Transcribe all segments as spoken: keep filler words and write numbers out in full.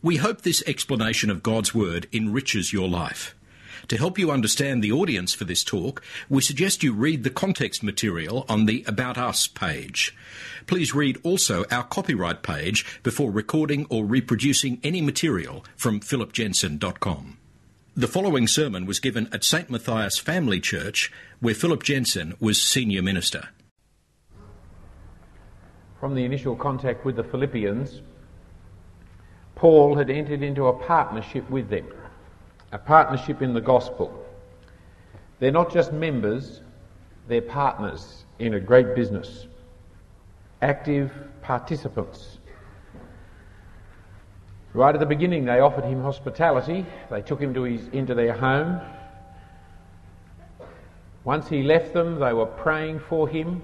We hope this explanation of God's Word enriches your life. To help you understand the audience for this talk, we suggest you read the context material on the About Us page. Please read also our copyright page before recording or reproducing any material from philip jensen dot com. The following sermon was given at Saint Matthias Family Church, where Philip Jensen was senior minister. From the initial contact with the Philippians, Paul had entered into a partnership with them, a partnership in the gospel. They're not just members, they're partners in a great business, active participants. Right at the beginning, they offered him hospitality. They took him to his, into their home. Once he left them, they were praying for him,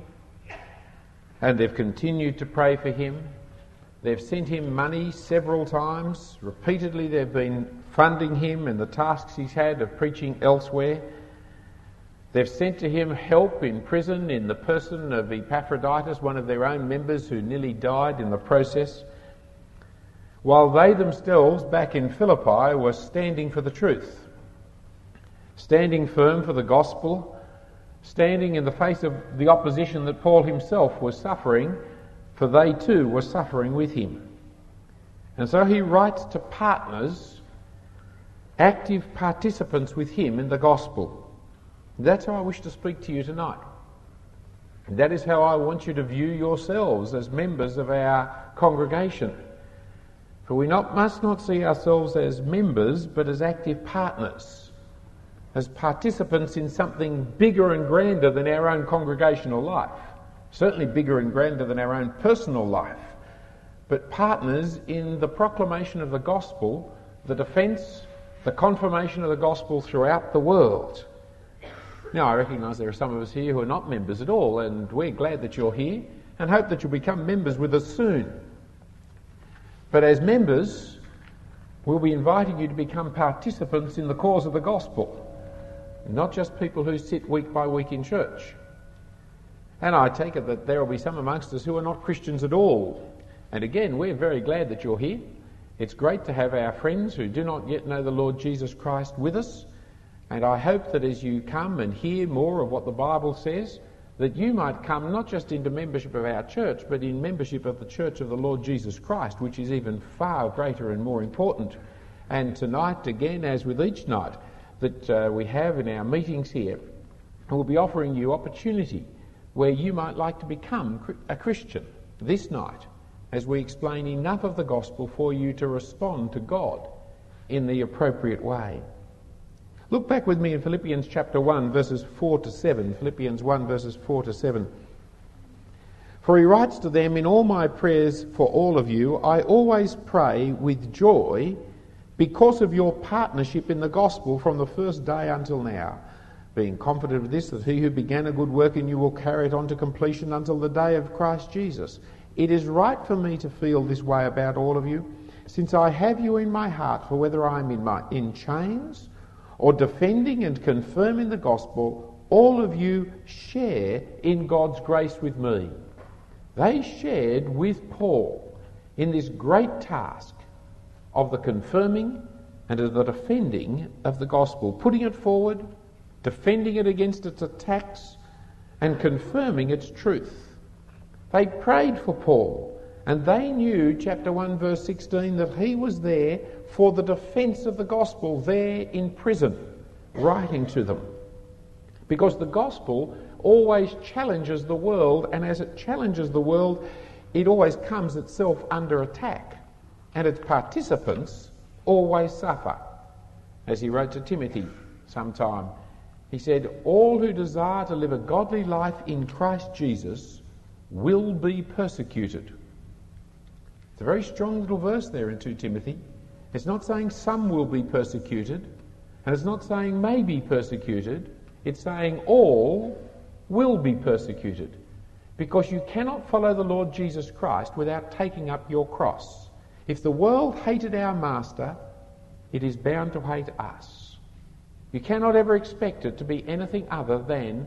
and they've continued to pray for him. They've sent him money several times. Repeatedly, they've been funding him and the tasks he's had of preaching elsewhere. They've sent to him help in prison in the person of Epaphroditus, one of their own members who nearly died in the process, while they themselves, back in Philippi, were standing for the truth, standing firm for the gospel, standing in the face of the opposition that Paul himself was suffering, for they too were suffering with him. And so he writes to partners, active participants with him in the gospel. That's how I wish to speak to you tonight. And that is how I want you to view yourselves as members of our congregation. For we not, must not see ourselves as members, but as active partners, as participants in something bigger and grander than our own congregational life, certainly bigger and grander than our own personal life, but partners in the proclamation of the gospel, the defence, the confirmation of the gospel throughout the world. Now, I recognise there are some of us here who are not members at all, and we're glad that you're here and hope that you'll become members with us soon. But as members, we'll be inviting you to become participants in the cause of the gospel, not just people who sit week by week in church. And I take it that there will be some amongst us who are not Christians at all. And again, we're very glad that you're here. It's great to have our friends who do not yet know the Lord Jesus Christ with us. And I hope that as you come and hear more of what the Bible says, that you might come not just into membership of our church, but in membership of the Church of the Lord Jesus Christ, which is even far greater and more important. And tonight, again, as with each night that uh, we have in our meetings here, we'll be offering you opportunity where you might like to become a Christian this night, as we explain enough of the gospel for you to respond to God in the appropriate way. Look back with me in Philippians chapter one, verses four to seven. Philippians one, verses four to seven. For he writes to them, "In all my prayers for all of you, I always pray with joy because of your partnership in the gospel from the first day until now, being confident of this, that he who began a good work in you will carry it on to completion until the day of Christ Jesus. It is right for me to feel this way about all of you, since I have you in my heart, for whether I am in, my, in chains or defending and confirming the gospel, all of you share in God's grace with me." They shared with Paul in this great task of the confirming and of the defending of the gospel, putting it forward, defending it against its attacks, and confirming its truth. They prayed for Paul, and they knew, chapter one, verse sixteen, that he was there for the defence of the gospel, there in prison, writing to them. Because the gospel always challenges the world, and as it challenges the world, it always comes itself under attack, and its participants always suffer. As he wrote to Timothy sometime, he said, "All who desire to live a godly life in Christ Jesus will be persecuted." It's a very strong little verse there in two Timothy. It's not saying some will be persecuted, and it's not saying may be persecuted. It's saying all will be persecuted, because you cannot follow the Lord Jesus Christ without taking up your cross. If the world hated our master, it is bound to hate us. You cannot ever expect it to be anything other than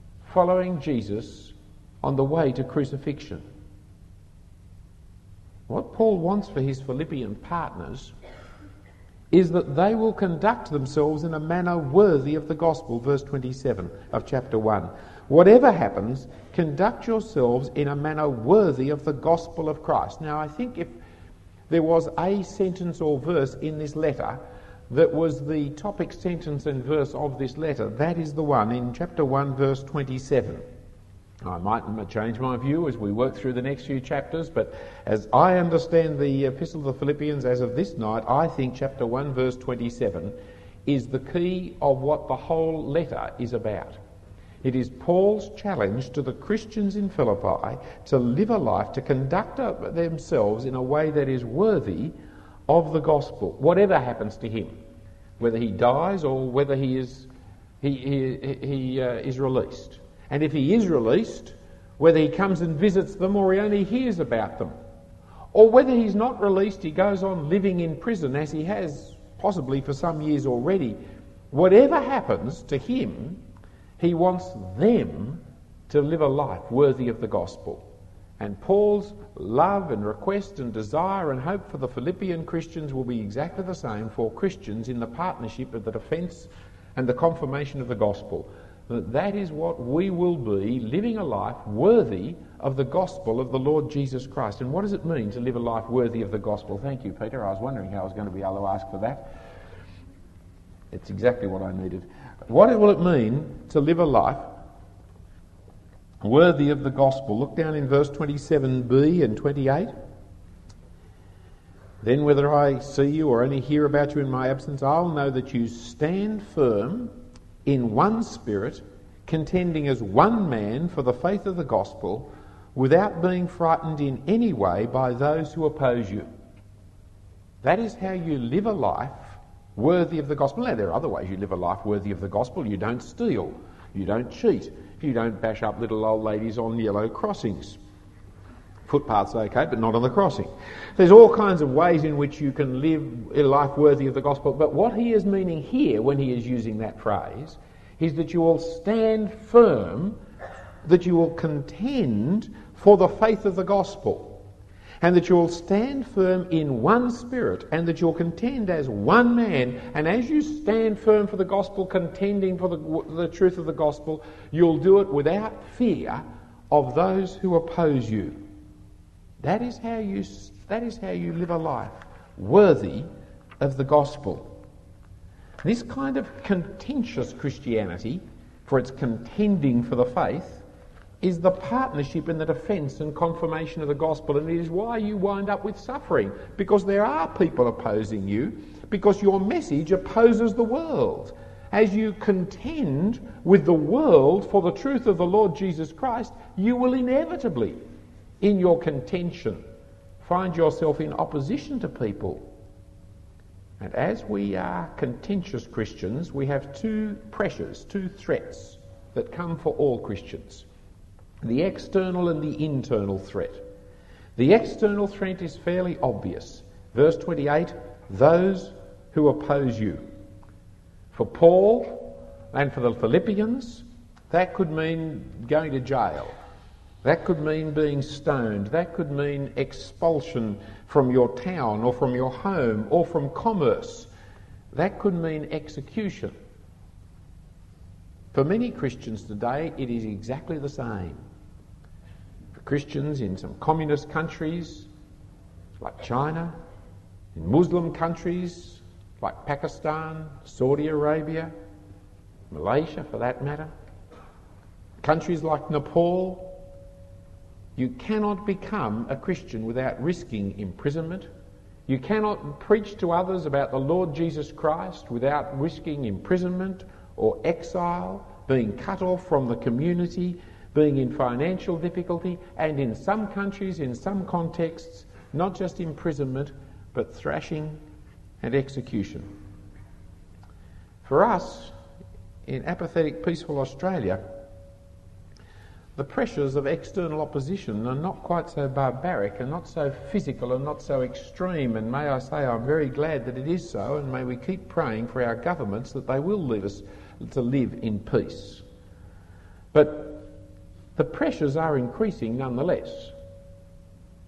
following Jesus on the way to crucifixion. What Paul wants for his Philippian partners is that they will conduct themselves in a manner worthy of the gospel, verse twenty-seven of chapter one. Whatever happens, conduct yourselves in a manner worthy of the gospel of Christ. Now, I think if there was a sentence or verse in this letter that was the topic sentence and verse of this letter, that is the one in chapter one, verse twenty-seven. I might change my view as we work through the next few chapters, but as I understand the Epistle of the Philippians as of this night, I think chapter one, verse twenty-seven is the key of what the whole letter is about. It is Paul's challenge to the Christians in Philippi to live a life, to conduct themselves in a way that is worthy of the gospel, whatever happens to him, whether he dies or whether he is he he, he uh, is released. And if he is released, whether he comes and visits them or he only hears about them, or whether he's not released, he goes on living in prison as he has possibly for some years already, whatever happens to him, he wants them to live a life worthy of the gospel. And Paul's love and request and desire and hope for the Philippian Christians will be exactly the same for Christians in the partnership of the defence and the confirmation of the gospel. That that is what we will be, living a life worthy of the gospel of the Lord Jesus Christ. And what does it mean to live a life worthy of the gospel? Thank you, Peter. I was wondering how I was going to be able to ask for that. It's exactly what I needed. What will it mean to live a life worthy of the gospel? Look down in verse twenty-seven b and twenty-eight. Then whether I see you or only hear about you in my absence, I'll know that you stand firm in one spirit, contending as one man for the faith of the gospel, without being frightened in any way by those who oppose you. That is how you live a life worthy of the gospel. Now, there are other ways you live a life worthy of the gospel. You don't steal, you don't cheat, you don't bash up little old ladies on yellow crossings. Footpath's okay, but not on the crossing. There's all kinds of ways in which you can live a life worthy of the gospel, but what he is meaning here when he is using that phrase is that you will stand firm, that you will contend for the faith of the gospel, and that you will stand firm in one spirit, and that you'll contend as one man. And as you stand firm for the gospel, contending for the, the truth of the gospel, you'll do it without fear of those who oppose you. That is how you that is how you live a life worthy of the gospel. This kind of contentious Christianity, for its contending for the faith, is the partnership in the defence and confirmation of the gospel, and it is why you wind up with suffering, because there are people opposing you, because your message opposes the world. As you contend with the world for the truth of the Lord Jesus Christ, you will inevitably, in your contention, find yourself in opposition to people. And as we are contentious Christians, we have two pressures, two threats that come for all Christians. The external and the internal threat. The external threat is fairly obvious. Verse twenty-eight, those who oppose you. For Paul and for the Philippians, that could mean going to jail. That could mean being stoned. That could mean expulsion from your town or from your home or from commerce. That could mean execution. For many Christians today, it is exactly the same. For Christians in some communist countries like China, in Muslim countries like Pakistan, Saudi Arabia, Malaysia for that matter, countries like Nepal, you cannot become a Christian without risking imprisonment. You cannot preach to others about the Lord Jesus Christ without risking imprisonment or exile, being cut off from the community, being in financial difficulty, and in some countries, in some contexts, not just imprisonment, but thrashing and execution. For us, in apathetic, peaceful Australia, the pressures of external opposition are not quite so barbaric and not so physical and not so extreme, and may I say I'm very glad that it is so, and may we keep praying for our governments that they will lead us to live in peace. But the pressures are increasing nonetheless.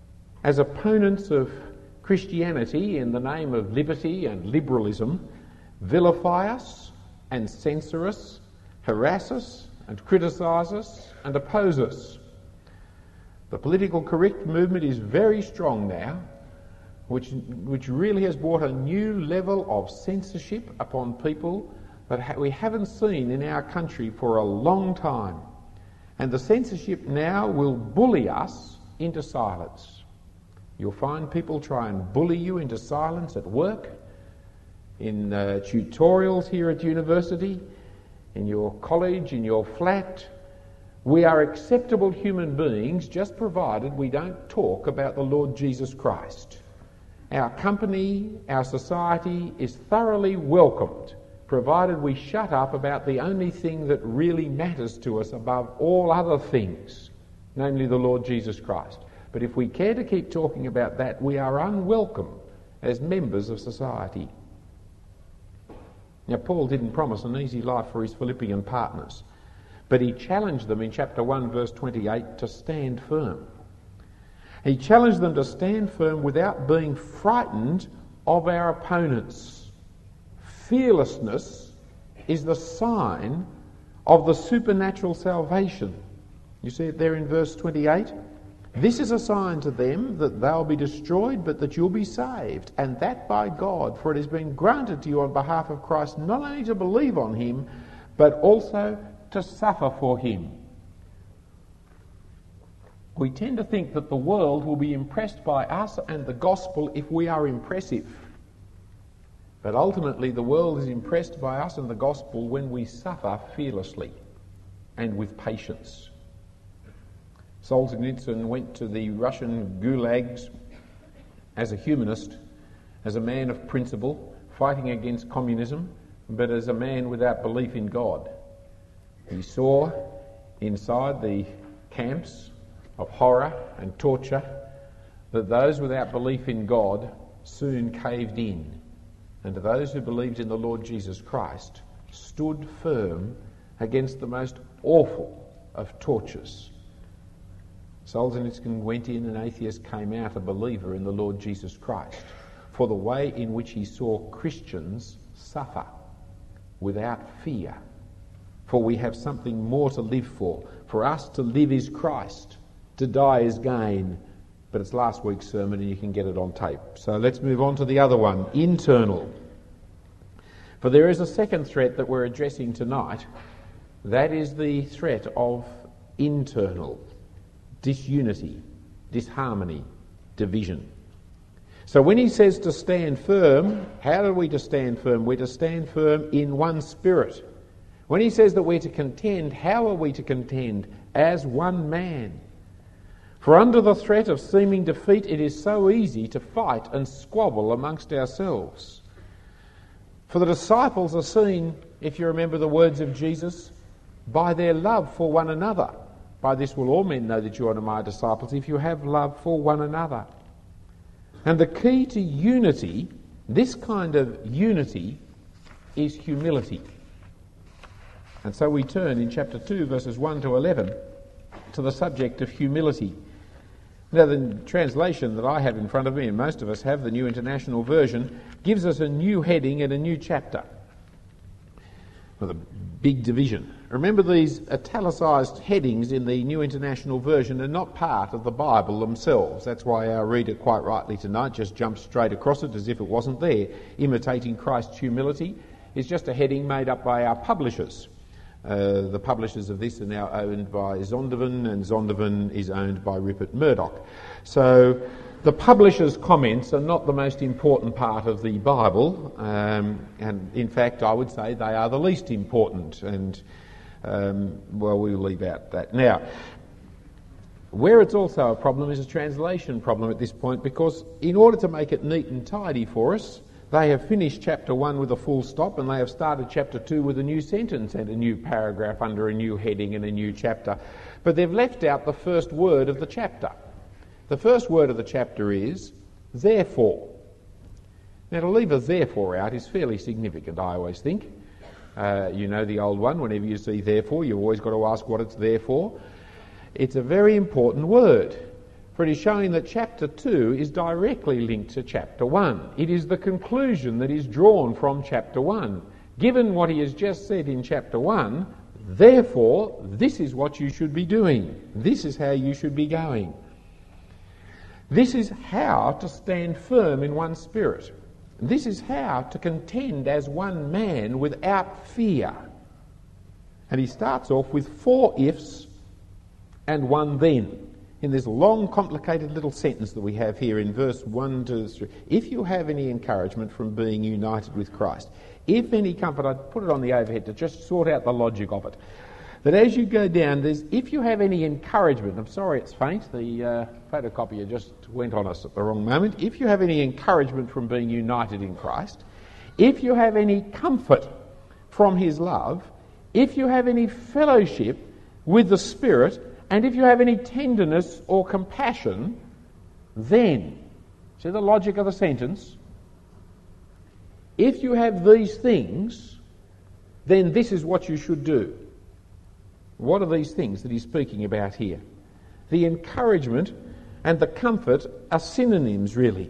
as opponents of Christianity in the name of liberty and liberalism, vilify us and censor us, harass us and criticise us and oppose us. The political correct movement is very strong now, which, which really has brought a new level of censorship upon people that ha- we haven't seen in our country for a long time. And the censorship now will bully us into silence. You'll find people try and bully you into silence at work, in uh, tutorials here at university, in your college, in your flat. We are acceptable human beings just provided we don't talk about the Lord Jesus Christ. Our company, our society is thoroughly welcomed, provided we shut up about the only thing that really matters to us above all other things, namely the Lord Jesus Christ. But if we care to keep talking about that, we are unwelcome as members of society. Now, Paul didn't promise an easy life for his Philippian partners, but he challenged them in chapter one, verse twenty-eight, to stand firm. He challenged them to stand firm without being frightened of our opponents. Fearlessness is the sign of the supernatural salvation. You see it there in verse twenty-eight? This is a sign to them that they'll be destroyed, but that you'll be saved, and that by God, for it has been granted to you on behalf of Christ not only to believe on him, but also to suffer for him. We tend to think that the world will be impressed by us and the gospel if we are impressive. But ultimately the world is impressed by us and the gospel when we suffer fearlessly and with patience. Solzhenitsyn went to the Russian gulags as a humanist, as a man of principle, fighting against communism, but as a man without belief in God. He saw inside the camps of horror and torture that those without belief in God soon caved in, and those who believed in the Lord Jesus Christ stood firm against the most awful of tortures. Solzhenitsyn went in, and atheist came out a believer in the Lord Jesus Christ, for the way in which he saw Christians suffer without fear. For we have something more to live for. For us to live is Christ, to die is gain. But it's last week's sermon and you can get it on tape. So let's move on to the other one, internal. For there is a second threat that we're addressing tonight. That is the threat of internal disunity, disharmony, division. So when he says to stand firm, how are we to stand firm? We're to stand firm in one spirit. When he says that we're to contend, how are we to contend? As one man. For under the threat of seeming defeat, it is so easy to fight and squabble amongst ourselves. For the disciples are seen, if you remember the words of Jesus, by their love for one another. By this will all men know that you are my disciples, if you have love for one another. And the key to unity, this kind of unity, is humility. And so we turn in chapter two, verses one to eleven, to the subject of humility. Now, the translation that I have in front of me, and most of us have, the New International Version, gives us a new heading and a new chapter, with a big division. Remember, these italicised headings in the New International Version are not part of the Bible themselves. That's why our reader, quite rightly tonight, just jumps straight across it as if it wasn't there. Imitating Christ's humility is just a heading made up by our publishers. Uh, the publishers of this are now owned by Zondervan, and Zondervan is owned by Rupert Murdoch. So the publishers' comments are not the most important part of the Bible, um, and in fact I would say they are the least important, and um, well, we'll leave out that. Now, where it's also a problem is a translation problem at this point, because in order to make it neat and tidy for us, they have finished chapter one with a full stop, and they have started chapter two with a new sentence and a new paragraph under a new heading and a new chapter. But they've left out the first word of the chapter. The first word of the chapter is, therefore. Now, to leave a therefore out is fairly significant, I always think. Uh, you know the old one, whenever you see therefore, you've always got to ask what it's there for. It's a very important word. For it is showing that chapter two is directly linked to chapter one. It is the conclusion that is drawn from chapter one. Given what he has just said in chapter one, therefore, this is what you should be doing. This is how you should be going. This is how to stand firm in one spirit. This is how to contend as one man without fear. And he starts off with four ifs and one then. In this long, complicated little sentence that we have here in verse one to three. If you have any encouragement from being united with Christ, if any comfort, I'd put it on the overhead to just sort out the logic of it. That as you go down, there's if you have any encouragement, I'm sorry it's faint, the uh, photocopier just went on us at the wrong moment. If you have any encouragement from being united in Christ, if you have any comfort from his love, if you have any fellowship with the Spirit, and if you have any tenderness or compassion, then, see the logic of the sentence, if you have these things, then this is what you should do. What are these things that he's speaking about here? The encouragement and the comfort are synonyms, really.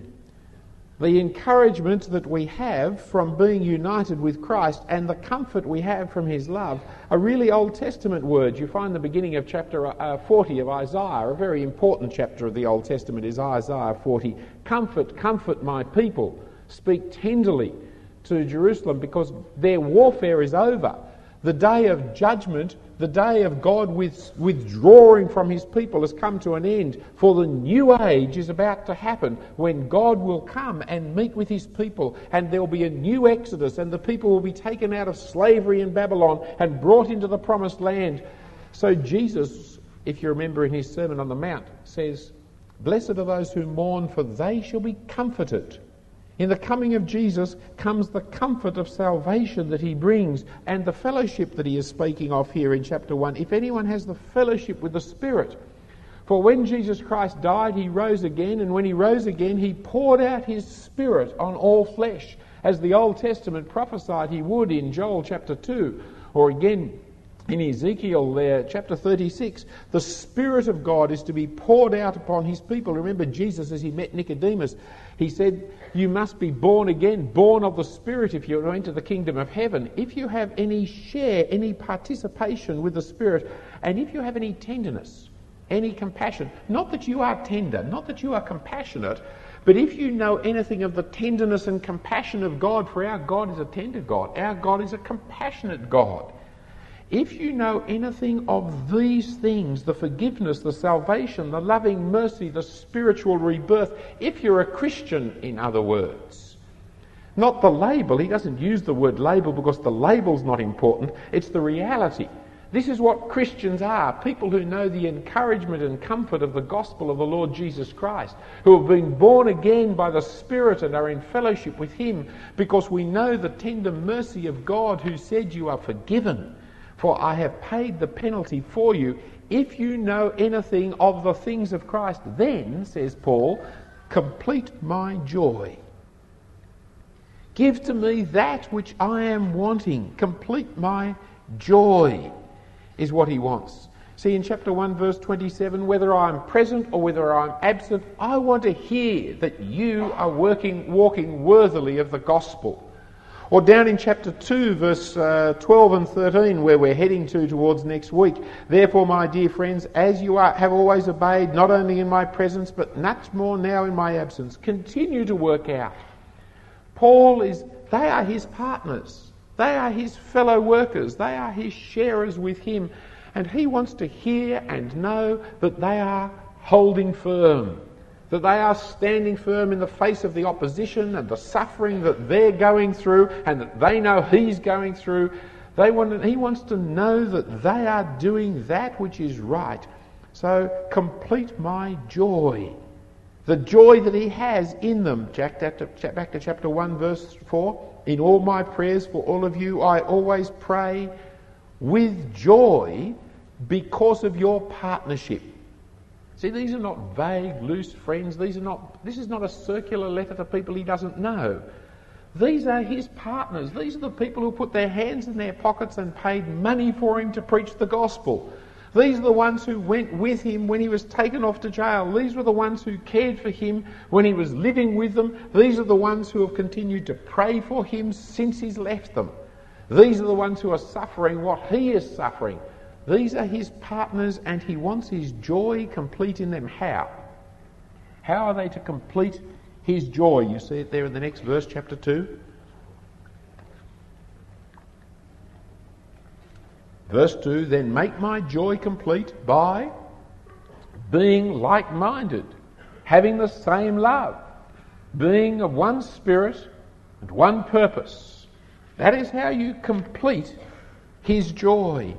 The encouragement that we have from being united with Christ and the comfort we have from his love are really Old Testament words. You find the beginning of chapter uh, forty of Isaiah, a very important chapter of the Old Testament is Isaiah forty. Comfort, comfort my people. Speak tenderly to Jerusalem because their warfare is over. The day of judgment, the day of God with, withdrawing from his people has come to an end, for the new age is about to happen when God will come and meet with his people, and there will be a new exodus, and the people will be taken out of slavery in Babylon and brought into the promised land. So Jesus, if you remember in his Sermon on the Mount, says, "Blessed are those who mourn, for they shall be comforted." In the coming of Jesus comes the comfort of salvation that he brings and the fellowship that he is speaking of here in chapter one. If anyone has the fellowship with the Spirit. For when Jesus Christ died, he rose again, and when he rose again, he poured out his Spirit on all flesh, as the Old Testament prophesied he would in Joel chapter two, or again in Ezekiel there, chapter thirty-six, the Spirit of God is to be poured out upon his people. Remember Jesus, as he met Nicodemus, he said, you must be born again, born of the Spirit if you enter the kingdom of heaven. If you have any share, any participation with the Spirit, and if you have any tenderness, any compassion, not that you are tender, not that you are compassionate, but if you know anything of the tenderness and compassion of God, for our God is a tender God, our God is a compassionate God. If you know anything of these things, the forgiveness, the salvation, the loving mercy, the spiritual rebirth, if you're a Christian, in other words, not the label, he doesn't use the word label because the label's not important, it's the reality. This is what Christians are, people who know the encouragement and comfort of the gospel of the Lord Jesus Christ, who have been born again by the Spirit and are in fellowship with him because we know the tender mercy of God who said you are forgiven. For I have paid the penalty for you. If you know anything of the things of Christ, then, says Paul, complete my joy. Give to me that which I am wanting. Complete my joy is what he wants. See, in chapter one, verse twenty-seven, whether I'm present or whether I'm absent, I want to hear that you are working, walking worthily of the gospel. Or down in chapter two, verse uh, twelve and thirteen, where we're heading to towards next week. Therefore, my dear friends, as you are, have always obeyed, not only in my presence, but much more now in my absence, continue to work out. Paul is, they are his partners. They are his fellow workers. They are his sharers with him. And he wants to hear and know that they are holding firm. That they are standing firm in the face of the opposition and the suffering that they're going through and that they know he's going through. They want, he wants to know that they are doing that which is right. So complete my joy. The joy that he has in them. Back to chapter one, verse four. In all my prayers for all of you, I always pray with joy because of your partnership. See, these are not vague, loose friends. These are not. This is not a circular letter to people he doesn't know. These are his partners. These are the people who put their hands in their pockets and paid money for him to preach the gospel. These are the ones who went with him when he was taken off to jail. These were the ones who cared for him when he was living with them. These are the ones who have continued to pray for him since he's left them. These are the ones who are suffering what he is suffering. These are his partners, and he wants his joy complete in them. How? How are they to complete his joy? You see it there in the next verse, chapter two. Verse two, then make my joy complete by being like-minded, having the same love, being of one spirit and one purpose. That is how you complete his joy.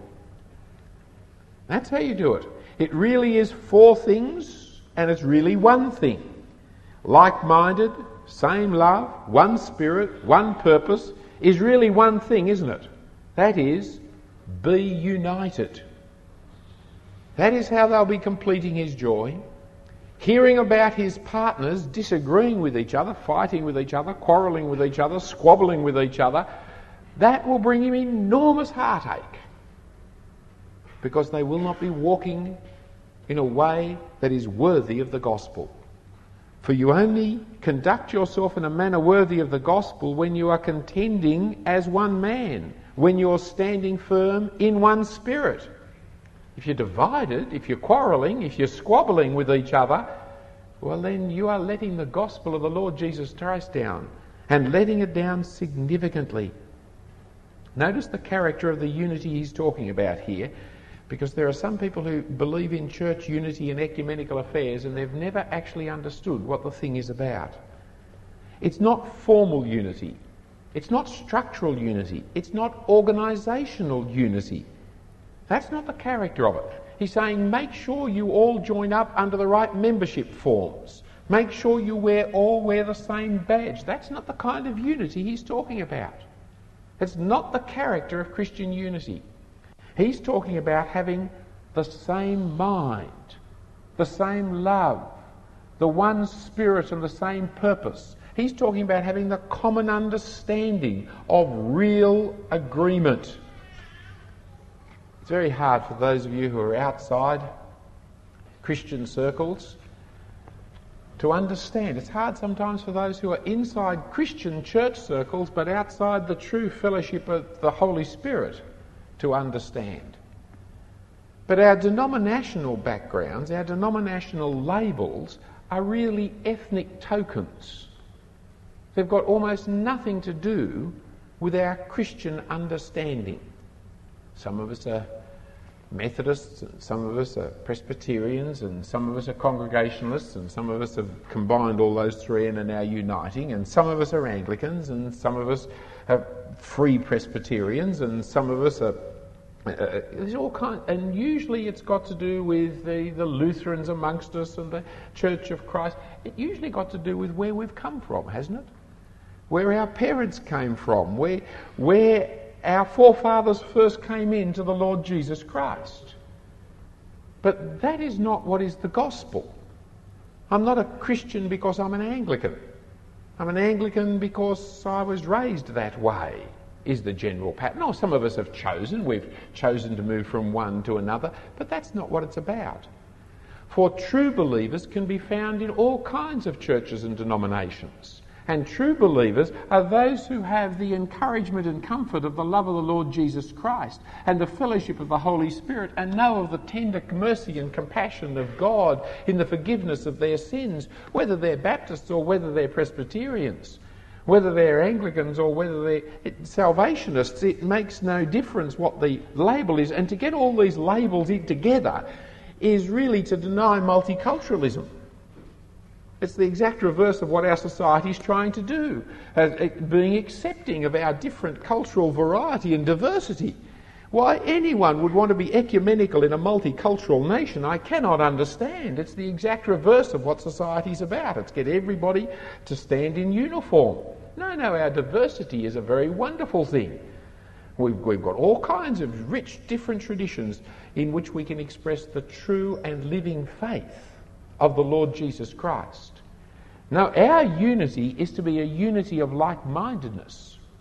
That's how you do it. It really is four things, and it's really one thing. Like-minded, same love, one spirit, one purpose is really one thing, isn't it? That is, be united. That is how they'll be completing his joy. Hearing about his partners disagreeing with each other, fighting with each other, quarrelling with each other, squabbling with each other, that will bring him enormous heartache, because they will not be walking in a way that is worthy of the gospel. For you only conduct yourself in a manner worthy of the gospel when you are contending as one man, when you're standing firm in one spirit. If you're divided, if you're quarrelling, if you're squabbling with each other, well then you are letting the gospel of the Lord Jesus Christ down, and letting it down significantly. Notice the character of the unity he's talking about here, because there are some people who believe in church unity and ecumenical affairs and they've never actually understood what the thing is about. It's not formal unity. It's not structural unity. It's not organisational unity. That's not the character of it. He's saying make sure you all join up under the right membership forms. Make sure you wear all wear the same badge. That's not the kind of unity he's talking about. It's not the character of Christian unity. He's talking about having the same mind, the same love, the one spirit and the same purpose. He's talking about having the common understanding of real agreement. It's very hard for those of you who are outside Christian circles to understand. It's hard sometimes for those who are inside Christian church circles but outside the true fellowship of the Holy Spirit to understand. But our denominational backgrounds, our denominational labels are really ethnic tokens. They've got almost nothing to do with our Christian understanding. Some of us are Methodists, and some of us are Presbyterians, and some of us are Congregationalists, and some of us have combined all those three and are now uniting, and some of us are Anglicans, and some of us are Free Presbyterians, and some of us are uh, there's all kind, and usually it's got to do with the, the Lutherans amongst us and the Church of Christ. It usually got to do with where we've come from, hasn't it? Where our parents came from, where where our forefathers first came into the Lord Jesus Christ. But that is not what is the gospel. I'm not a Christian because I'm an Anglican. I'm an Anglican because I was raised that way, is the general pattern. No, some of us have chosen, we've chosen to move from one to another, but that's not what it's about. For true believers can be found in all kinds of churches and denominations. And true believers are those who have the encouragement and comfort of the love of the Lord Jesus Christ and the fellowship of the Holy Spirit, and know of the tender mercy and compassion of God in the forgiveness of their sins, whether they're Baptists or whether they're Presbyterians, whether they're Anglicans or whether they're Salvationists. It makes no difference what the label is. And to get all these labels in together is really to deny multiculturalism. It's the exact reverse of what our society is trying to do, as being accepting of our different cultural variety and diversity. Why anyone would want to be ecumenical in a multicultural nation, I cannot understand. It's the exact reverse of what society's about. It's get everybody to stand in uniform. No, no, our diversity is a very wonderful thing. We've, we've got all kinds of rich, different traditions in which we can express the true and living faith of the Lord Jesus Christ. Now, our unity is to be a unity of like-mindedness.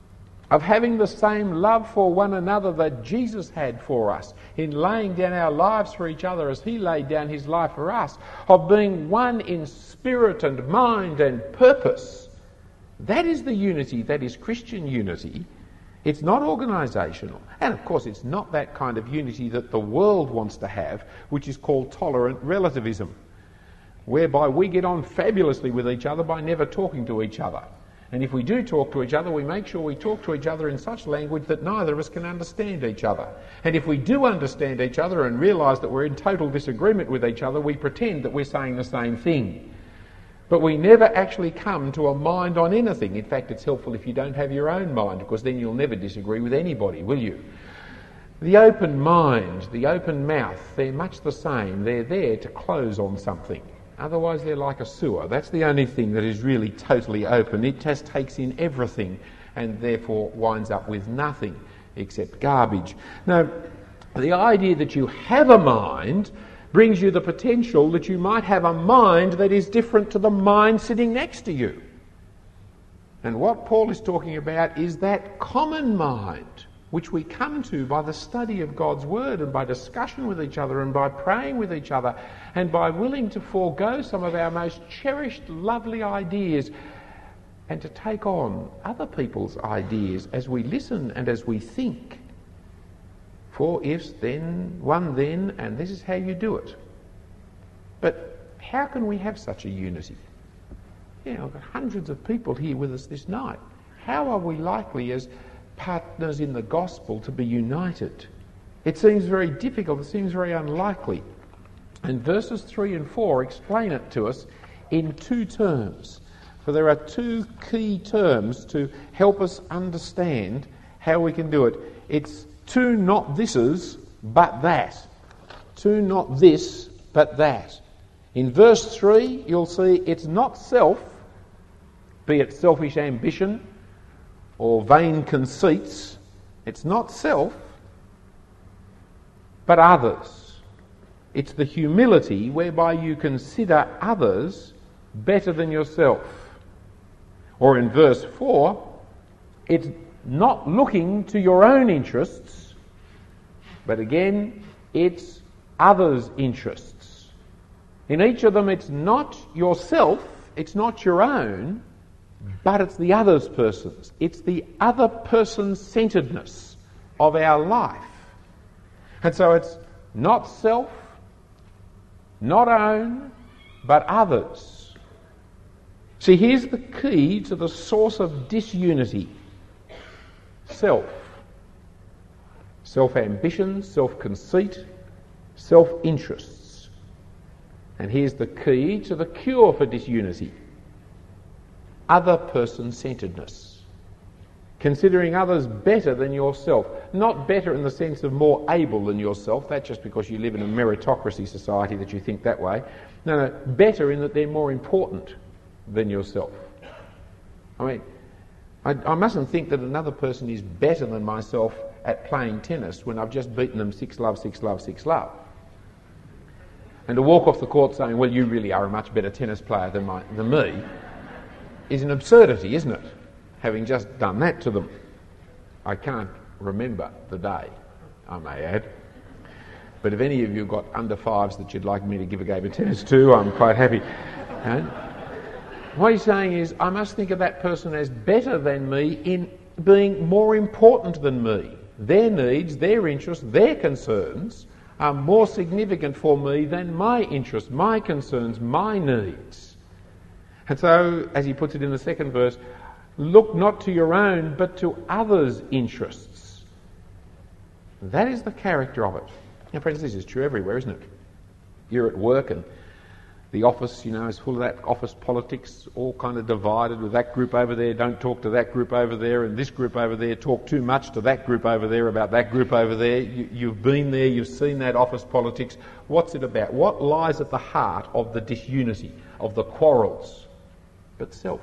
of having the same love for one another that Jesus had for us, in laying down our lives for each other as he laid down his life for us, of being one in spirit and mind and purpose. That is the unity that is Christian unity. It's not organisational. And of course it's not that kind of unity that the world wants to have, which is called tolerant relativism, whereby we get on fabulously with each other by never talking to each other. And if we do talk to each other, we make sure we talk to each other in such language that neither of us can understand each other. And if we do understand each other and realise that we're in total disagreement with each other, we pretend that we're saying the same thing. But we never actually come to a mind on anything. In fact, it's helpful if you don't have your own mind, because then you'll never disagree with anybody, will you? The open mind, the open mouth, they're much the same. They're there to close on something. Otherwise they're like a sewer. That's the only thing that is really totally open. It just takes in everything and therefore winds up with nothing except garbage. Now, the idea that you have a mind brings you the potential that you might have a mind that is different to the mind sitting next to you. And what Paul is talking about is that common mind which we come to by the study of God's Word and by discussion with each other and by praying with each other and by willing to forego some of our most cherished, lovely ideas and to take on other people's ideas as we listen and as we think. Four ifs, then, one then, and this is how you do it. But how can we have such a unity? You know, I've got hundreds of people here with us this night. How are we likely as partners in the gospel to be united? It seems very difficult, it seems very unlikely. And verses three and four explain it to us in two terms. For there are two key terms to help us understand how we can do it. It's two not thises, but that. Two not this, but that. In verse three, you'll see it's not self, be it selfish ambition or vain conceits. It's not self, but others. It's the humility whereby you consider others better than yourself. Or in verse four, it's not looking to your own interests, but again, it's others' interests. In each of them, it's not yourself, it's not your own, but it's the other's person's. It's the other person's centeredness of our life. And so it's not self, not own, but others. See, here's the key to the source of disunity. Self. Self-ambition, self-conceit, self-interests. And here's the key to the cure for disunity. Other person-centeredness. Considering others better than yourself. Not better in the sense of more able than yourself. That's just because you live in a meritocracy society that you think that way. No, no, better in that they're more important than yourself. I mean, I, I mustn't think that another person is better than myself at playing tennis when I've just beaten them six love, six love, six love. And to walk off the court saying, well, you really are a much better tennis player than, my, than me, is an absurdity, isn't it? Having just done that to them. I can't remember the day, I may add. But if any of you have got under fives that you'd like me to give a game of tennis to, I'm quite happy. And what he's saying is, I must think of that person as better than me in being more important than me. Their needs, their interests, their concerns are more significant for me than my interests, my concerns, my needs. And so, as he puts it in the second verse, look not to your own, but to others' interests. That is the character of it. Now, friends, this is true everywhere, isn't it? You're at work and the office, you know, is full of that office politics, all kind of divided with that group over there, don't talk to that group over there, and this group over there, talk too much to that group over there about that group over there. You, you've been there, you've seen that office politics. What's it about? What lies at the heart of the disunity, of the quarrels? But self.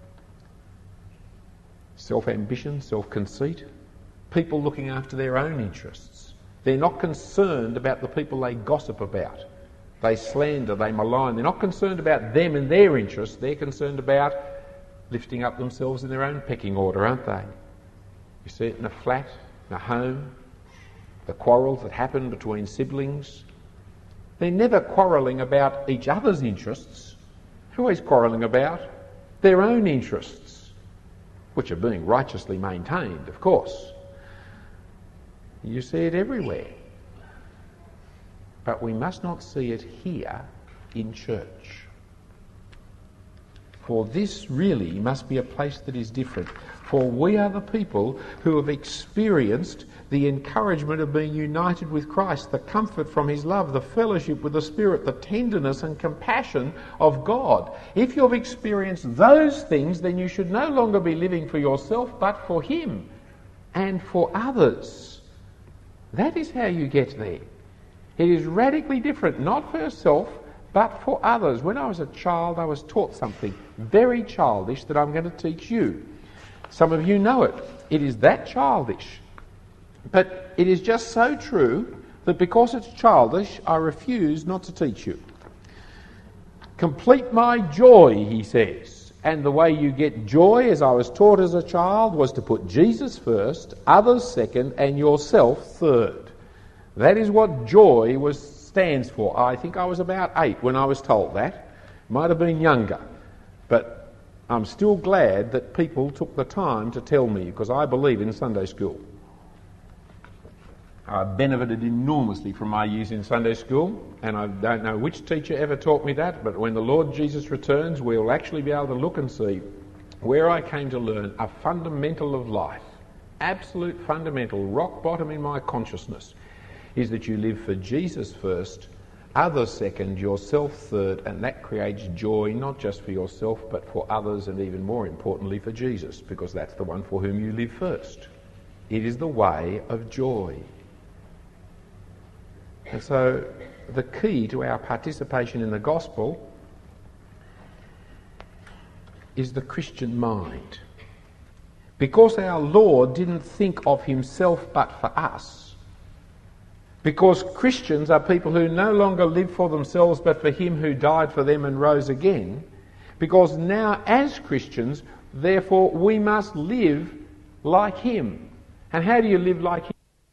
Self-ambition, self-conceit. People looking after their own interests. They're not concerned about the people they gossip about. They slander, they malign. They're not concerned about them and their interests. They're concerned about lifting up themselves in their own pecking order, aren't they? You see it in a flat, in a home, the quarrels that happen between siblings. They're never quarrelling about each other's interests. They're always quarrelling about their own interests, which are being righteously maintained, of course. You see it everywhere. But we must not see it here in church. For this really must be a place that is different. For we are the people who have experienced the encouragement of being united with Christ, the comfort from his love, the fellowship with the Spirit, the tenderness and compassion of God. If you've experienced those things, then you should no longer be living for yourself, but for him and for others. That is how you get there. It is radically different, not for yourself, but for others. When I was a child, I was taught something very childish that I'm going to teach you. Some of you know it. It is that childish. But it is just so true that because it's childish, I refuse not to teach you. Complete my joy, he says. And the way you get joy, as I was taught as a child, was to put Jesus first, others second, and yourself third. That is what joy was stands for. I think I was about eight when I was told that. Might have been younger. But I'm still glad that people took the time to tell me, because I believe in Sunday school. I benefited enormously from my years in Sunday school, and I don't know which teacher ever taught me that, but when the Lord Jesus returns, we'll actually be able to look and see where I came to learn a fundamental of life, absolute fundamental, rock bottom in my consciousness, is that you live for Jesus first, others second, yourself third, and that creates joy not just for yourself but for others, and even more importantly for Jesus, because that's the one for whom you live first. It is the way of joy. And so the key to our participation in the gospel is the Christian mind. Because our Lord didn't think of himself but for us, because Christians are people who no longer live for themselves but for him who died for them and rose again, because now as Christians, therefore, we must live like him. And how do you live like him?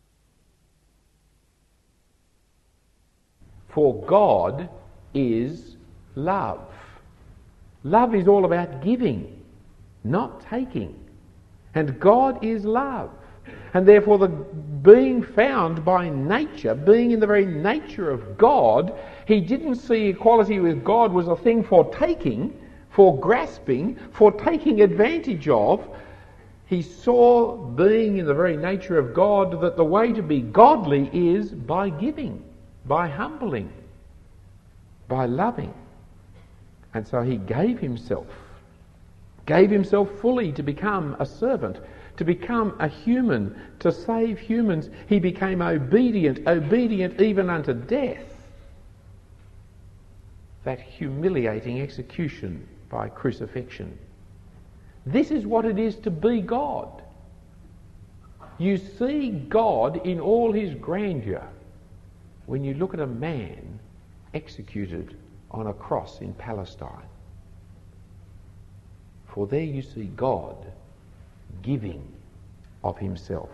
For God is love. Love is all about giving, not taking. And God is love. And therefore the being found by nature, being in the very nature of God, he didn't see equality with God was a thing for taking, for grasping, for taking advantage of. He saw, being in the very nature of God, that the way to be godly is by giving, by humbling, by loving. And so he gave himself, gave himself fully to become a servant, to become a human, to save humans. He became obedient, obedient even unto death. That humiliating execution by crucifixion. This is what it is to be God. You see God in all his grandeur when you look at a man executed on a cross in Palestine. For there you see God giving of himself.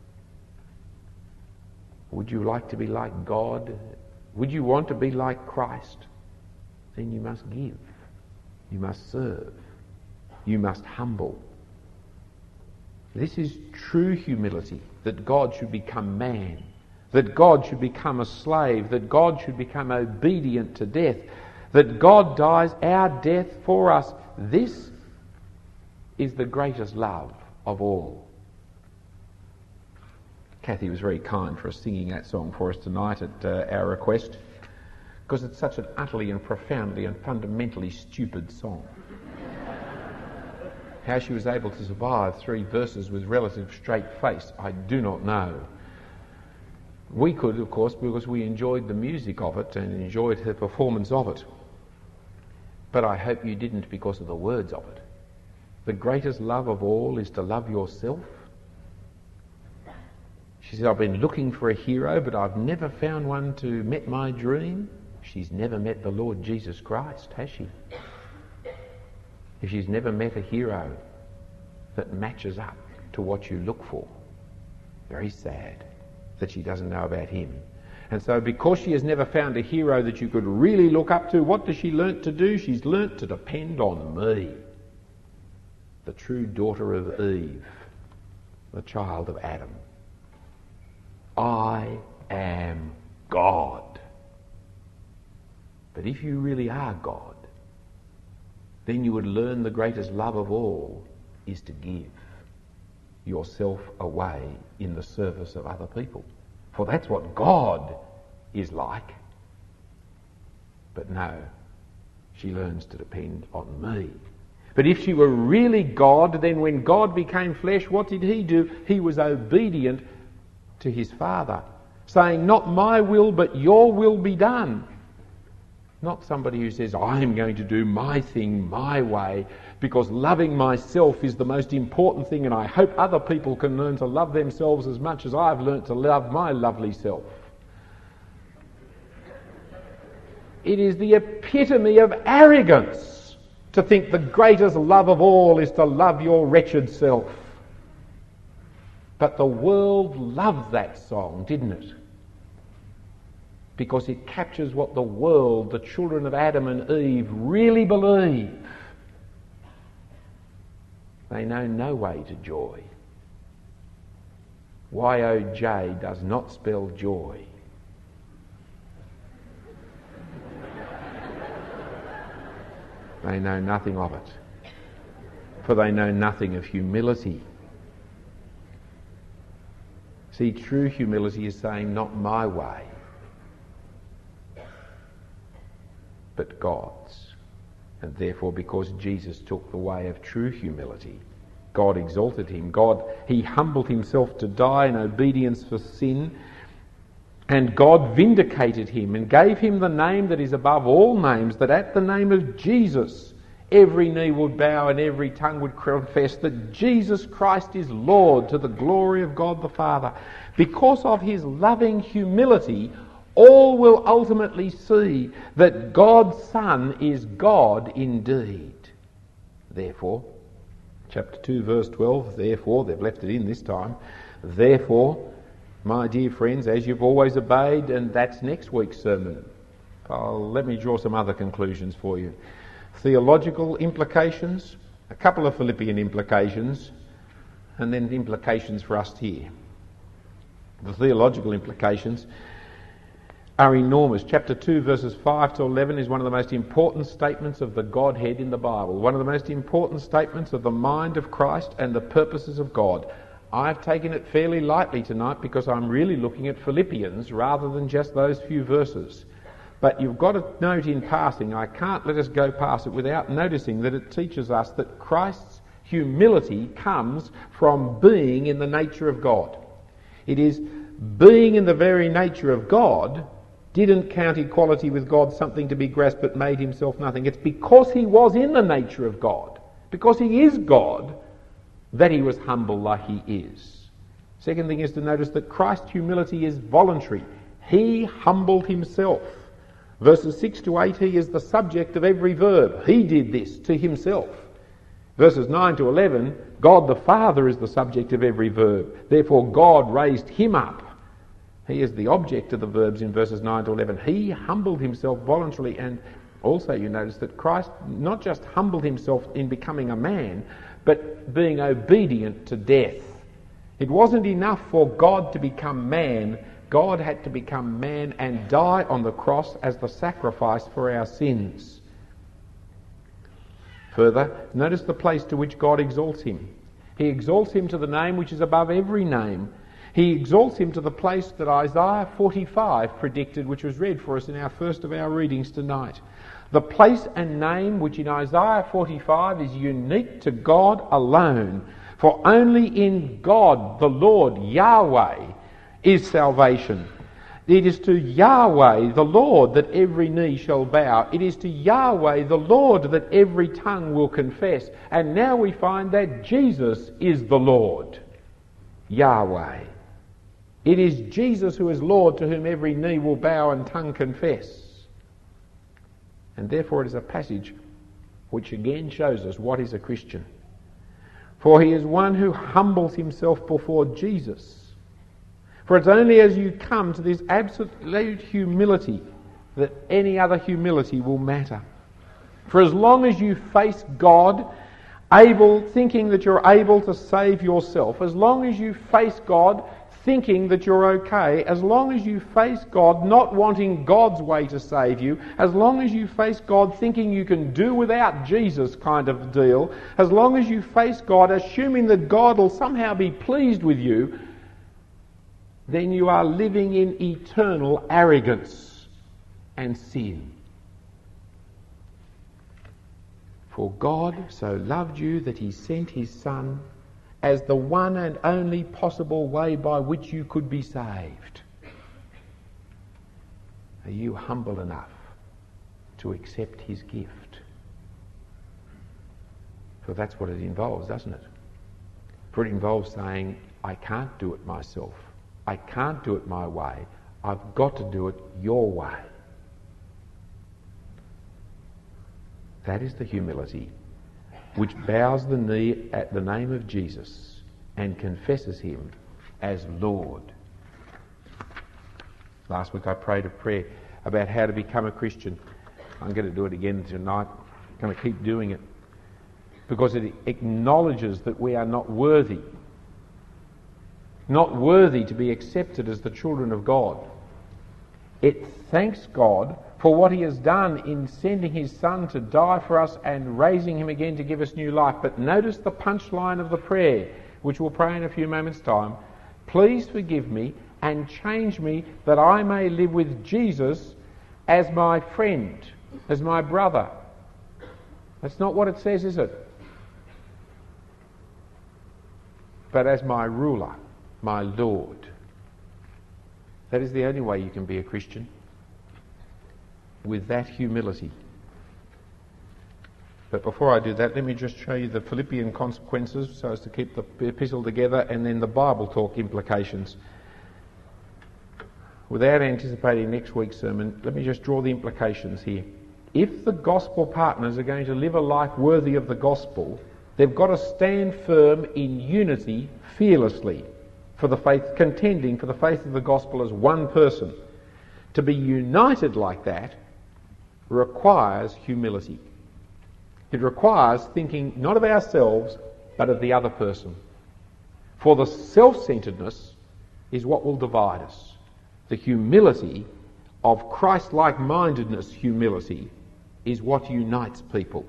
Would you like to be like God? Would you want to be like Christ? Then you must give. You must serve. You must humble. This is true humility, that God should become man, that God should become a slave, that God should become obedient to death, that God dies our death for us. This is the greatest love of all. Kathy was very kind for us singing that song for us tonight at uh, our request, because it's such an utterly and profoundly and fundamentally stupid song. How she was able to survive three verses with relative straight face, I do not know. We could, of course, because we enjoyed the music of it and enjoyed her performance of it. But I hope you didn't because of the words of it. The greatest love of all is to love yourself. She said, I've been looking for a hero, but I've never found one to meet my dream. She's never met the Lord Jesus Christ, has she? If she's never met a hero that matches up to what you look for. Very sad that she doesn't know about him. And so because she has never found a hero that you could really look up to, what does she learnt to do? She's learnt to depend on me, the true daughter of Eve, the child of Adam. I am God. But if you really are God, then you would learn the greatest love of all is to give yourself away in the service of other people. For that's what God is like. But no, she learns to depend on me. But if she were really God, then when God became flesh, what did he do? He was obedient to his Father, saying, not my will, but your will be done. Not somebody who says, I'm going to do my thing my way, because loving myself is the most important thing, and I hope other people can learn to love themselves as much as I've learnt to love my lovely self. It is the epitome of arrogance to think the greatest love of all is to love your wretched self. But the world loved that song, didn't it? Because it captures what the world, the children of Adam and Eve, really believe. They know no way to joy. Y O J does not spell joy. They know nothing of it, for they know nothing of humility. See, true humility is saying, not my way, but God's. And therefore, because Jesus took the way of true humility, God exalted him. God, he humbled himself to die in obedience for sin, and God vindicated him and gave him the name that is above all names, that at the name of Jesus every knee would bow and every tongue would confess that Jesus Christ is Lord, to the glory of God the Father. Because of his loving humility, all will ultimately see that God's Son is God indeed. Therefore, chapter two, verse twelve, therefore, they've left it in this time, therefore, my dear friends, as you've always obeyed, and that's next week's sermon. I'll, let me draw some other conclusions for you. Theological implications, a couple of Philippian implications, and then implications for us here. The theological implications are enormous. Chapter two, verses five to eleven is one of the most important statements of the Godhead in the Bible, one of the most important statements of the mind of Christ and the purposes of God. I've taken it fairly lightly tonight because I'm really looking at Philippians rather than just those few verses. But you've got to note in passing, I can't let us go past it without noticing that it teaches us that Christ's humility comes from being in the nature of God. It is being in the very nature of God didn't count equality with God something to be grasped but made himself nothing. It's because he was in the nature of God, because he is God, that he was humble like he is. Second thing is to notice that Christ's humility is voluntary. He humbled himself. Verses six to eight, he is the subject of every verb. He did this to himself. Verses nine to eleven, God the Father is the subject of every verb. Therefore God raised him up. He is the object of the verbs in verses nine to eleven. He humbled himself voluntarily, and also you notice that Christ not just humbled himself in becoming a man, but being obedient to death. It wasn't enough for God to become man. God had to become man and die on the cross as the sacrifice for our sins. Further, notice the place to which God exalts him. He exalts him to the name which is above every name. He exalts him to the place that Isaiah forty-five predicted, which was read for us in our first of our readings tonight. The place and name which in Isaiah forty-five is unique to God alone. For only in God, the Lord, Yahweh, is salvation. It is to Yahweh, the Lord, that every knee shall bow. It is to Yahweh, the Lord, that every tongue will confess. And now we find that Jesus is the Lord, Yahweh. It is Jesus who is Lord, to whom every knee will bow and tongue confess. And therefore it is a passage which again shows us what is a Christian. For he is one who humbles himself before Jesus. For it's only as you come to this absolute humility that any other humility will matter. For as long as you face God, able, thinking that you're able to save yourself, as long as you face God thinking that you're okay, as long as you face God not wanting God's way to save you, as long as you face God thinking you can do without Jesus kind of deal, as long as you face God assuming that God will somehow be pleased with you, then you are living in eternal arrogance and sin. For God so loved you that he sent his Son as the one and only possible way by which you could be saved. Are you humble enough to accept his gift? For that's what it involves, doesn't it? For it involves saying, I can't do it myself. I can't do it my way. I've got to do it your way. That is the humility which bows the knee at the name of Jesus and confesses him as Lord. Last week I prayed a prayer about how to become a Christian. I'm going to do it again tonight. I'm going to keep doing it because it acknowledges that we are not worthy. Not worthy to be accepted as the children of God. It thanks God for what he has done in sending his Son to die for us and raising him again to give us new life. But notice the punchline of the prayer, which we'll pray in a few moments' time. Please forgive me and change me that I may live with Jesus as my friend, as my brother. That's not what it says, is it? But as my ruler, my Lord. That is the only way you can be a Christian. With that humility. But before I do that, let me just show you the Philippian consequences so as to keep the epistle together, and then the Bible talk implications. Without anticipating next week's sermon, let me just draw the implications here. If the gospel partners are going to live a life worthy of the gospel, they've got to stand firm in unity fearlessly for the faith, contending for the faith of the gospel as one person. To be united like that requires humility. It requires thinking not of ourselves, but of the other person. For the self-centeredness is what will divide us. The humility of Christ-like mindedness, humility, is what unites people.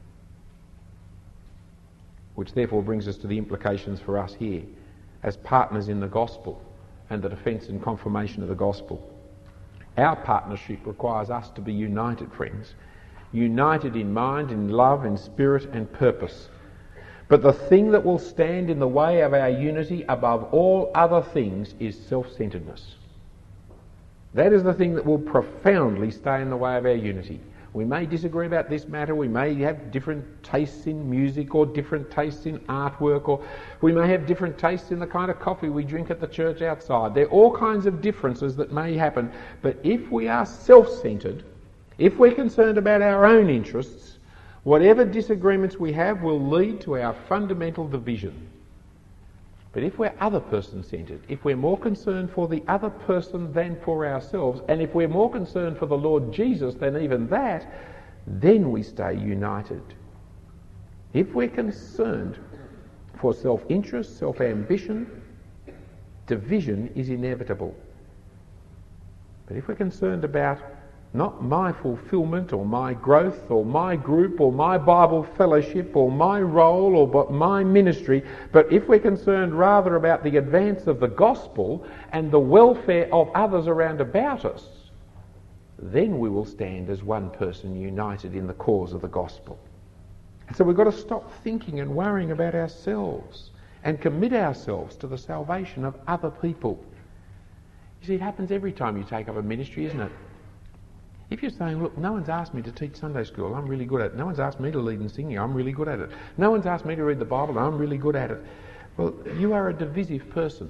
Which therefore brings us to the implications for us here as partners in the gospel and the defence and confirmation of the gospel. Our partnership requires us to be united, friends. United in mind, in love, in spirit and purpose. But the thing that will stand in the way of our unity above all other things is self-centeredness. That is the thing that will profoundly stay in the way of our unity. We may disagree about this matter, we may have different tastes in music or different tastes in artwork, or we may have different tastes in the kind of coffee we drink at the church outside. There are all kinds of differences that may happen, but if we are self-centred, if we're concerned about our own interests, whatever disagreements we have will lead to our fundamental division. But if we're other person-centred, if we're more concerned for the other person than for ourselves, and if we're more concerned for the Lord Jesus than even that, then we stay united. If we're concerned for self-interest, self-ambition, division is inevitable. But if we're concerned about not my fulfilment or my growth or my group or my Bible fellowship or my role or but my ministry, but if we're concerned rather about the advance of the gospel and the welfare of others around about us, then we will stand as one person united in the cause of the gospel. And so we've got to stop thinking and worrying about ourselves and commit ourselves to the salvation of other people. You see, it happens every time you take up a ministry, isn't it? If you're saying, look, no one's asked me to teach Sunday school, I'm really good at it. No one's asked me to lead in singing, I'm really good at it. No one's asked me to read the Bible, I'm really good at it. Well, you are a divisive person.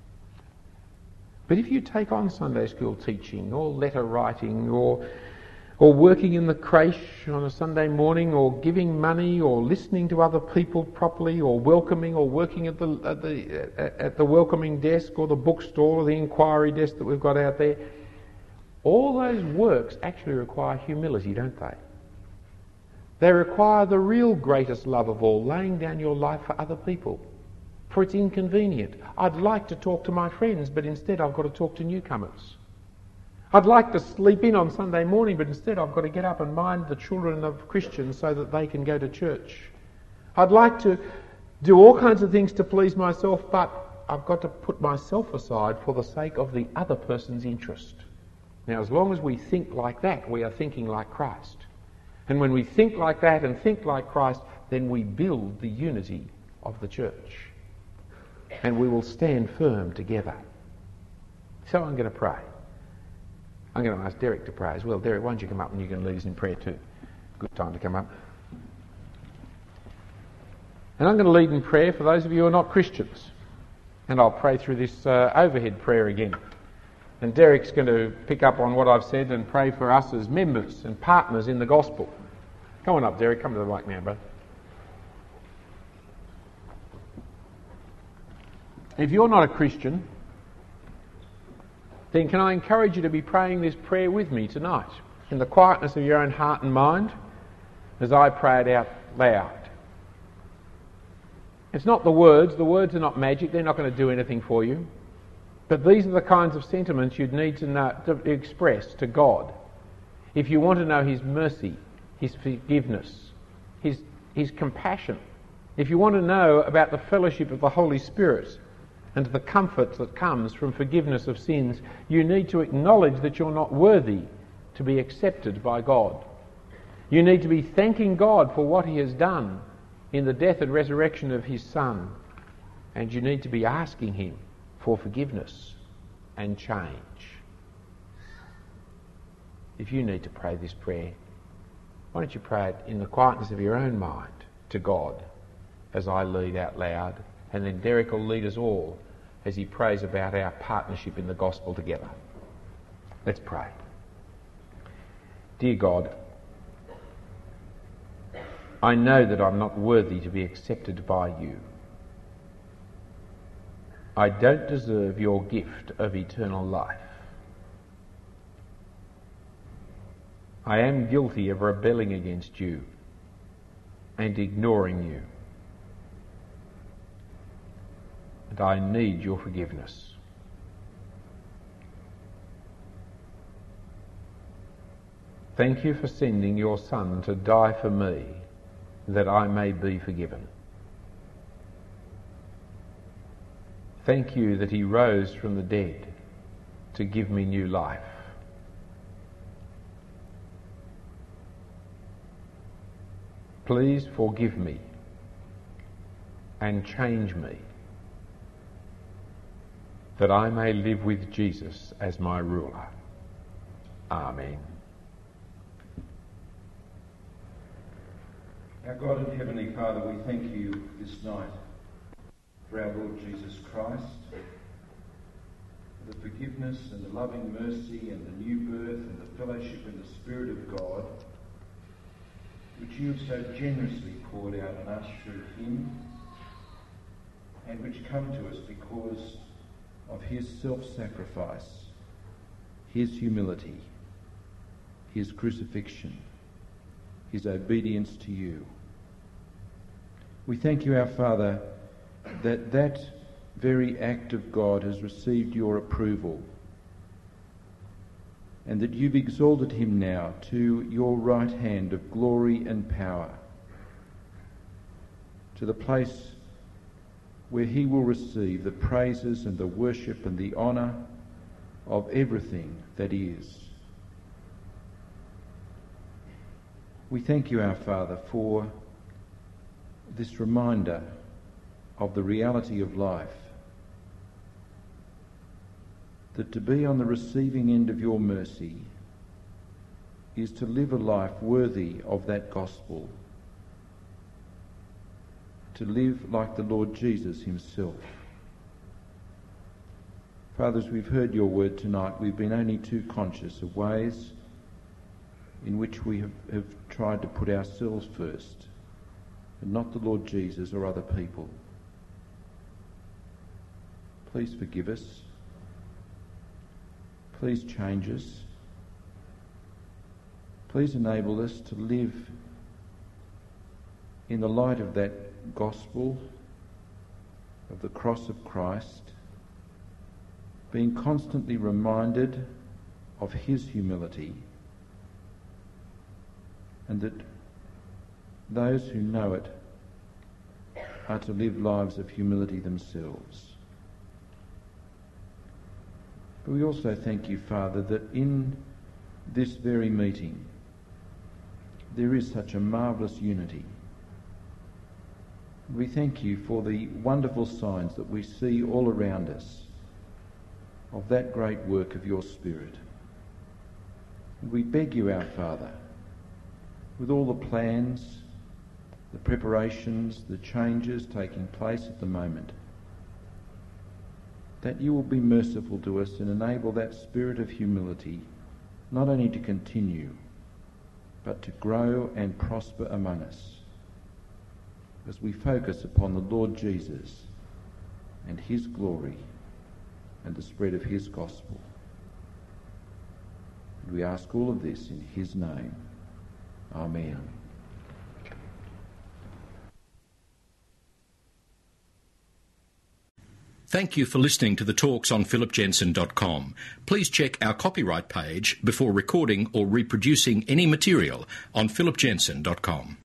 But if you take on Sunday school teaching or letter writing or or working in the creche on a Sunday morning, or giving money, or listening to other people properly, or welcoming, or working at the at the at the welcoming desk, or the bookstore, or the inquiry desk that we've got out there. All those works actually require humility, don't they? They require the real greatest love of all, laying down your life for other people. For it's inconvenient. I'd like to talk to my friends, but instead I've got to talk to newcomers. I'd like to sleep in on Sunday morning, but instead I've got to get up and mind the children of Christians so that they can go to church. I'd like to do all kinds of things to please myself, but I've got to put myself aside for the sake of the other person's interest. Now, as long as we think like that, we are thinking like Christ. And when we think like that and think like Christ, then we build the unity of the church. And we will stand firm together. So I'm going to pray. I'm going to ask Derek to pray as well. Derek, why don't you come up and you can lead us in prayer too? Good time to come up. And I'm going to lead in prayer for those of you who are not Christians. And I'll pray through this uh, overhead prayer again. And Derek's going to pick up on what I've said and pray for us as members and partners in the gospel. Come on up, Derek. Come to the mic now, brother. If you're not a Christian, then can I encourage you to be praying this prayer with me tonight, in the quietness of your own heart and mind, as I pray it out loud. It's not the words. The words are not magic. They're not going to do anything for you. But these are the kinds of sentiments you'd need to, know, to express to God if you want to know His mercy, His forgiveness, His, His compassion. If you want to know about the fellowship of the Holy Spirit and the comfort that comes from forgiveness of sins, you need to acknowledge that you're not worthy to be accepted by God. You need to be thanking God for what He has done in the death and resurrection of His Son. And you need to be asking Him for forgiveness and change. If you need to pray this prayer, why don't you pray it in the quietness of your own mind to God as I lead out loud, and then Derek will lead us all as he prays about our partnership in the gospel together. Let's pray. Dear God, I know that I'm not worthy to be accepted by you. I don't deserve your gift of eternal life. I am guilty of rebelling against you and ignoring you. And I need your forgiveness. Thank you for sending your Son to die for me, that I may be forgiven. Thank you that He rose from the dead to give me new life. Please forgive me and change me, that I may live with Jesus as my ruler. Amen. Our God and Heavenly Father, we thank you this night for our Lord Jesus Christ, for the forgiveness and the loving mercy and the new birth and the fellowship in the Spirit of God, which you have so generously poured out on us through Him, and which come to us because of His self-sacrifice, His humility, His crucifixion, His obedience to you. We thank you, our Father, that that very act of God has received your approval, and that you've exalted him now to your right hand of glory and power, to the place where he will receive the praises and the worship and the honour of everything that is. We thank you, our Father, for this reminder of the reality of life, that to be on the receiving end of your mercy is to live a life worthy of that gospel, to live like the Lord Jesus himself. Father, as we've heard your word tonight, we've been only too conscious of ways in which we have, have tried to put ourselves first, and not the Lord Jesus or other people. Please forgive us. Please change us. Please enable us to live in the light of that gospel of the cross of Christ, being constantly reminded of his humility, and that those who know it are to live lives of humility themselves. But we also thank you, Father, that in this very meeting there is such a marvellous unity. We thank you for the wonderful signs that we see all around us of that great work of your Spirit. And we beg you, our Father, with all the plans, the preparations, the changes taking place at the moment, that you will be merciful to us and enable that spirit of humility not only to continue, but to grow and prosper among us as we focus upon the Lord Jesus and his glory and the spread of his gospel. And we ask all of this in his name. Amen. Thank you for listening to the talks on philip jensen dot com. Please check our copyright page before recording or reproducing any material on philip jensen dot com.